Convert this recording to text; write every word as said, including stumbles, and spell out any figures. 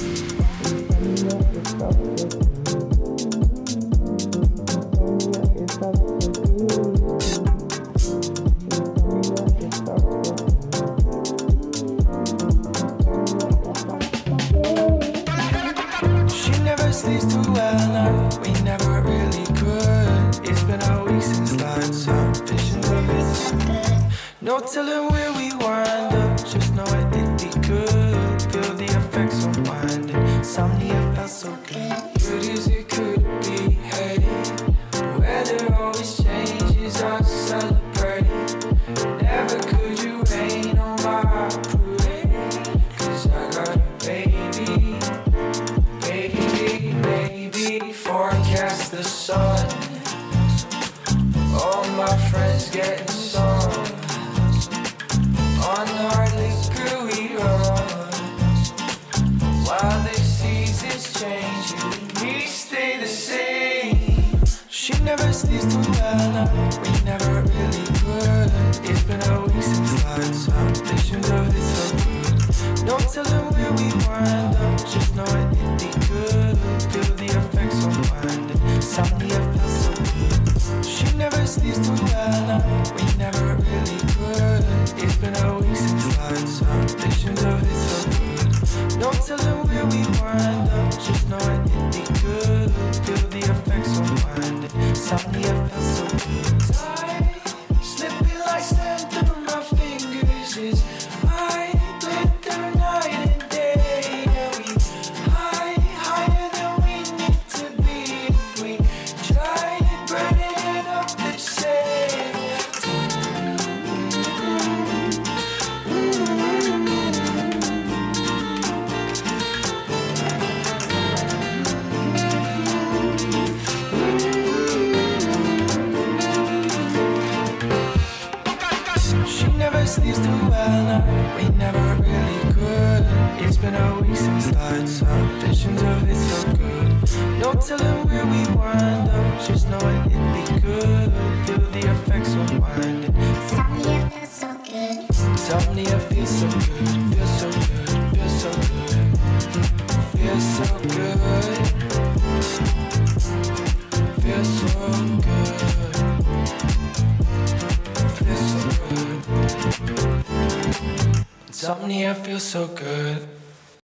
No telling where we wind up, just know it did be good. Feel the effects unwinding, insomnia felt so good. Good as it could be, hey. The weather always changes, I celebrate. Never could you rain on my parade, cause I got a baby, baby, baby. Forecast the sun, all my friends getting some. On hard liquor we run, while the seasons change, you and me stay the same. She never sleeps too well, no, we never really could. It's been a week since lights out, visions of it so good. No telling where we wind up, just know it did be good. Feel the effects unwinding, insomnia felt so good. She never sleeps too well, no, we never really could. It's been a week since lights out, visions of it so good. No telling where we wind up, just know it did be good. Feel the effects unwinding, insomnia felt so good. Time slipping like sand through my fingers is I lit through night and day. And we high, higher than we need to be if we try burning it up the same. Sleeps too well, no, we never really could. It's been a week since lights out, visions of it so good. No telling where we wind up, just know it did be good. Feel the effects unwinding. Insomnia feels so good. Insomnia feels so good, feels so good, feels so good, feels so good, feels so good, feels so good. Insomnia feels so good.